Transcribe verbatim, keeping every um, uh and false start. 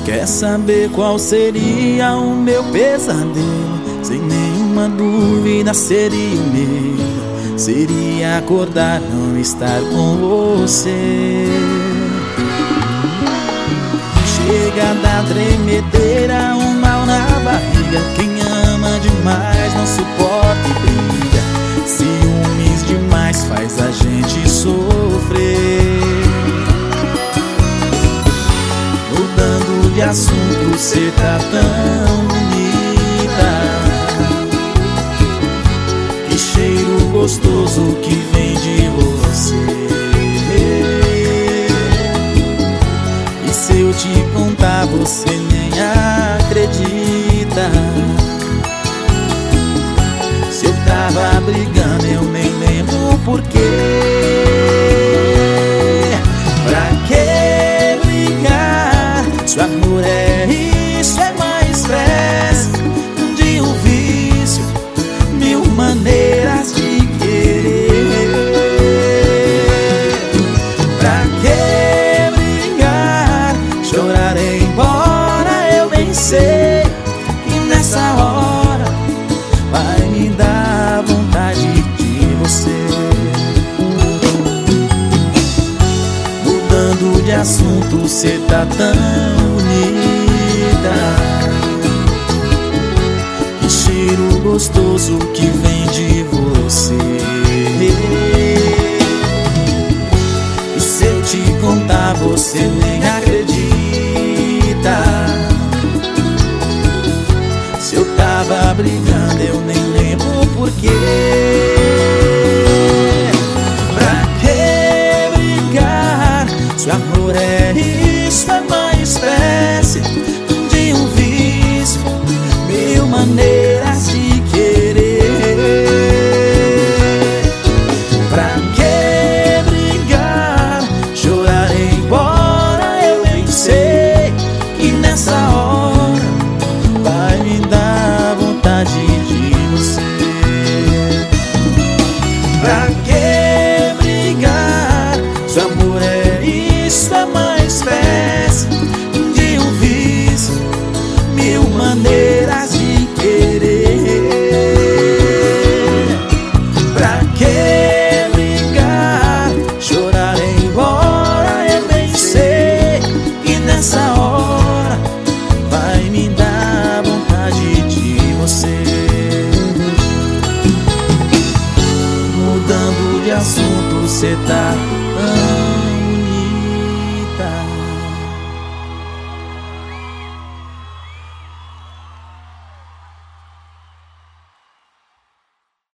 Quer saber qual seria o meu pesadelo? Sem nenhuma dúvida seria o meu. Seria acordar, não estar com você. Chega a dar tremedeira, um mal na barriga. Quem ama demais não suporta e briga. Ciúmes demais faz a gente sofrer. Mudando de assunto, cê tá tão bonita. Que cheiro gostoso que vem de você. E se eu te contar, você nem acredita. Se eu tava brigando, eu nem lembro o porquê. Pra que brigar? Seu amor é isso, é mais estresse de um vício, mil maneiras de querer. Pra que brigar? Chorar embora, eu bem sei que nessa hora vai me dar vontade de você. Mudando de assunto, cê tá tão bonita. Que cheiro gostoso que vem de você. E se eu te contar, você nem acredita. Se eu tava brigando, eu nem lembro o porquê. Pra que brigar? Seu amor é isso, é mais espécie de um vício, mil maneiras de querer. Pra que brigar? Chorar embora, eu bem sei que nessa hora vai me dar vontade de você. Pra que brigar? Seu amor é isso, é mais espécie de um vício, mil maneiras de querer. Pra que brigar? Chorar embora, eu bem sei que nessa hora vai me dar vontade de você. Mudando de assunto, cê tá